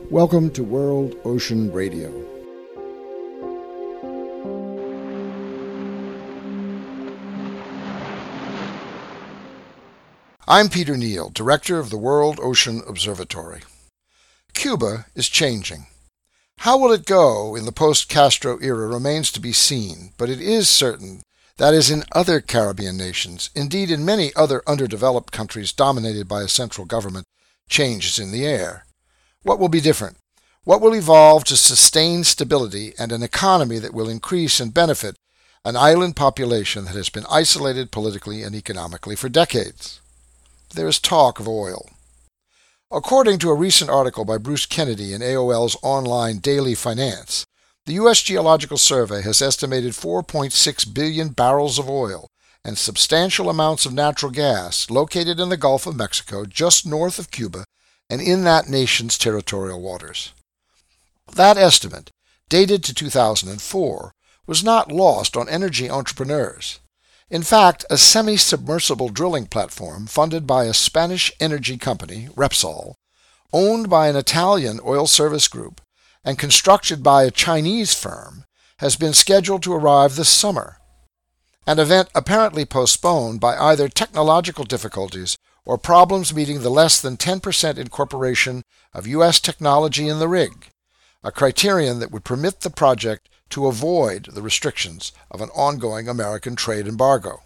Welcome to World Ocean Radio. I'm Peter Neal, Director of the World Ocean Observatory. Cuba is changing. How will it go in the post-Castro era remains to be seen, but it is certain that as in other Caribbean nations, indeed in many other underdeveloped countries dominated by a central government, change is in the air. What will be different? What will evolve to sustain stability and an economy that will increase and benefit an island population that has been isolated politically and economically for decades? There is talk of oil. According to a recent article by Bruce Kennedy in AOL's online Daily Finance, the U.S. Geological Survey has estimated 4.6 billion barrels of oil and substantial amounts of natural gas located in the Gulf of Mexico just north of Cuba and in that nation's territorial waters. That estimate, dated to 2004, was not lost on energy entrepreneurs. In fact, a semi-submersible drilling platform funded by a Spanish energy company, Repsol, owned by an Italian oil service group, and constructed by a Chinese firm, has been scheduled to arrive this summer, an event apparently postponed by either technological difficulties or problems meeting the less than 10% incorporation of U.S. technology in the rig, a criterion that would permit the project to avoid the restrictions of an ongoing American trade embargo.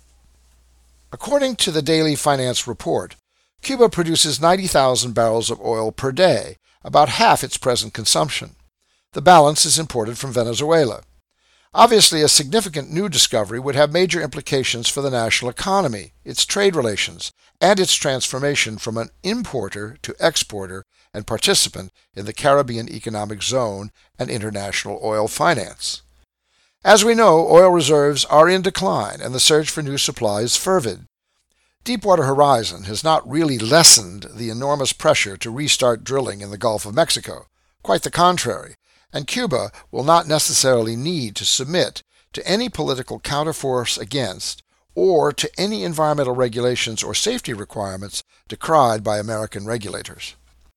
According to the Daily Finance report, Cuba produces 90,000 barrels of oil per day, about half its present consumption. The balance is imported from Venezuela. Obviously, a significant new discovery would have major implications for the national economy, its trade relations, and its transformation from an importer to exporter and participant in the Caribbean Economic Zone and international oil finance. As we know, oil reserves are in decline and the search for new supply is fervid. Deepwater Horizon has not really lessened the enormous pressure to restart drilling in the Gulf of Mexico. Quite the contrary, and Cuba will not necessarily need to submit to any political counterforce against or to any environmental regulations or safety requirements decried by American regulators.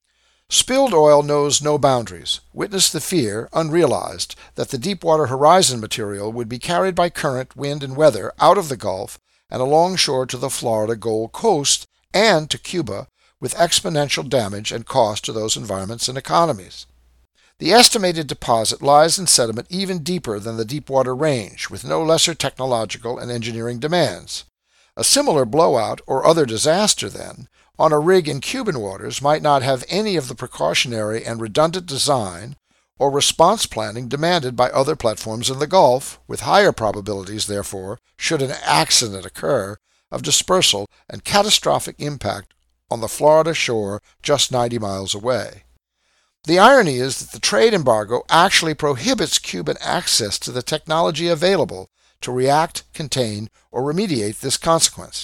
Spilled oil knows no boundaries. Witness the fear, unrealized, that the Deepwater Horizon material would be carried by current, wind, and weather out of the Gulf and alongshore to the Florida Gold Coast and to Cuba, with exponential damage and cost to those environments and economies. The estimated deposit lies in sediment even deeper than the Deepwater Range, with no lesser technological and engineering demands. A similar blowout or other disaster, then, on a rig in Cuban waters might not have any of the precautionary and redundant design or response planning demanded by other platforms in the Gulf, with higher probabilities, therefore, should an accident occur, of dispersal and catastrophic impact on the Florida shore just 90 miles away. The irony is that the trade embargo actually prohibits Cuban access to the technology available to react, contain, or remediate this consequence.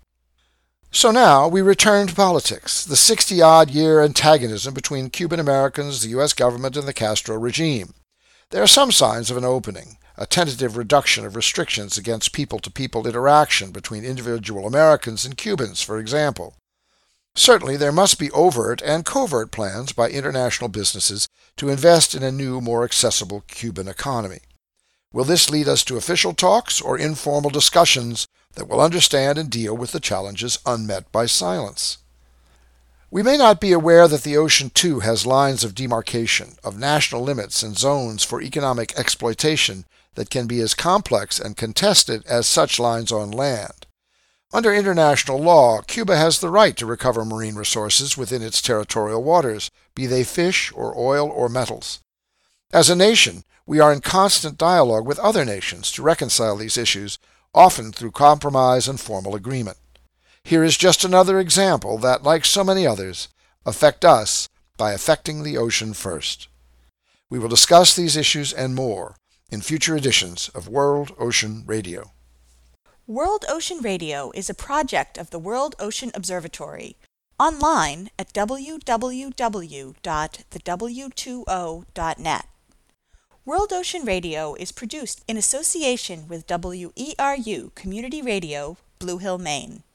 So now we return to politics, the 60-odd-year antagonism between Cuban Americans, the U.S. government, and the Castro regime. There are some signs of an opening, a tentative reduction of restrictions against people-to-people interaction between individual Americans and Cubans, for example. Certainly there must be overt and covert plans by international businesses to invest in a new, more accessible Cuban economy. Will this lead us to official talks or informal discussions that will understand and deal with the challenges unmet by silence? We may not be aware that the ocean, too, has lines of demarcation, of national limits and zones for economic exploitation that can be as complex and contested as such lines on land. Under international law, Cuba has the right to recover marine resources within its territorial waters, be they fish or oil or metals. As a nation, we are in constant dialogue with other nations to reconcile these issues, often through compromise and formal agreement. Here is just another example that, like so many others, affect us by affecting the ocean first. We will discuss these issues and more in future editions of World Ocean Radio. World Ocean Radio is a project of the World Ocean Observatory, online at www.thew2o.net. World Ocean Radio is produced in association with WERU Community Radio, Blue Hill, Maine.